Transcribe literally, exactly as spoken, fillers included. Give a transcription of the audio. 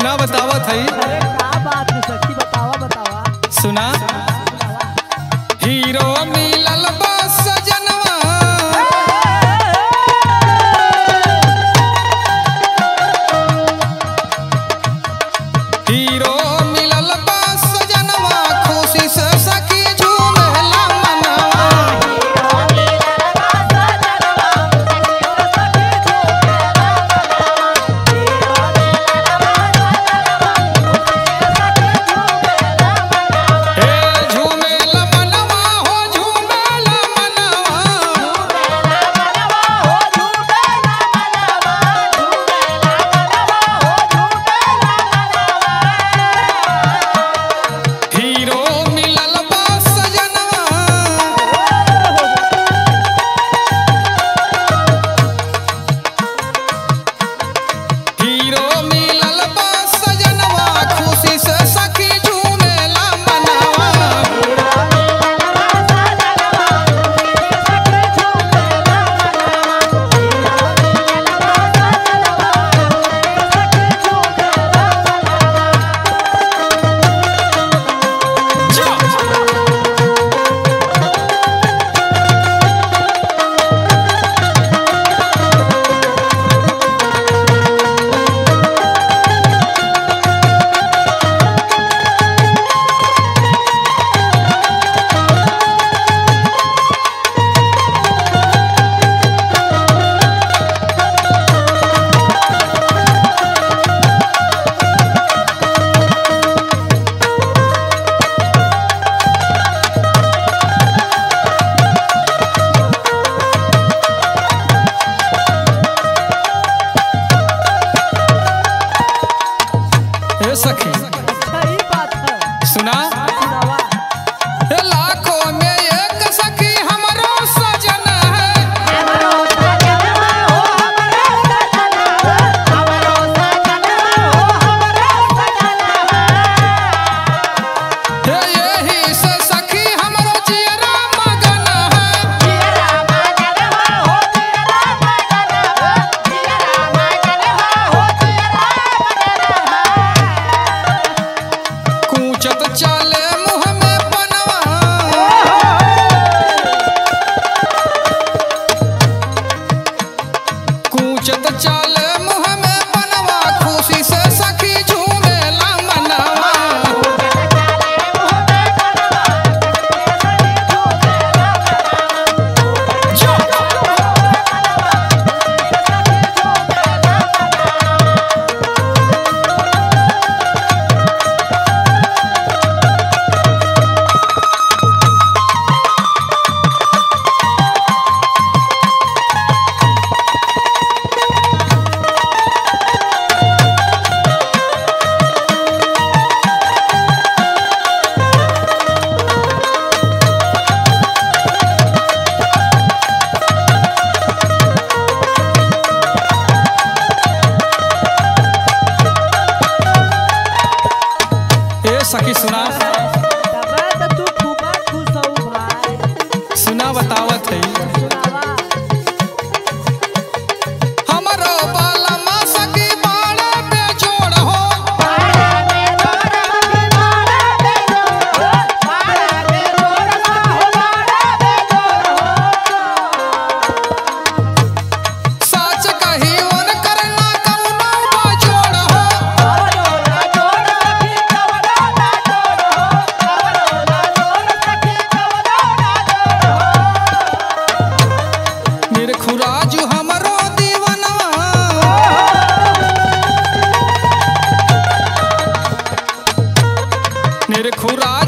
सुना बतावत है। अरे का बात है सखी, बतावा बतावा। सुना हीरो मिलल बा सजनवा, हीरो मिलल बा सजनवा, खुशी से सखी झूमेला मनवा। हे झूमेला मनवा हो झूमेला मनवा, हीरो मिलल बा सजनवा, हीरो मिलल बा सजनवा, खुशी से सखी झूमेला मनवा। हे सखी अच्छा ही बात है। सुना सुनावा। हे लाखों में एक सखी हमरो सजन है, हे यही से सखी हमरो जियरा मगन है। कूचत चाले मुँह में बनवा, कूचत चाले मुँह में बनवा, खुशी से सखी झूमेला मनवा। ए सखी सुना तबे तो तू खूब खुश हो भाई। सुना बतावत है। सुनावा। हमरो बालमा सखी बाड़े बेजोड़ हो, सच कही उनकर ना कौनो बाजोड़ हो। निरखुराजू हमरो दीवनवा, निरखुरा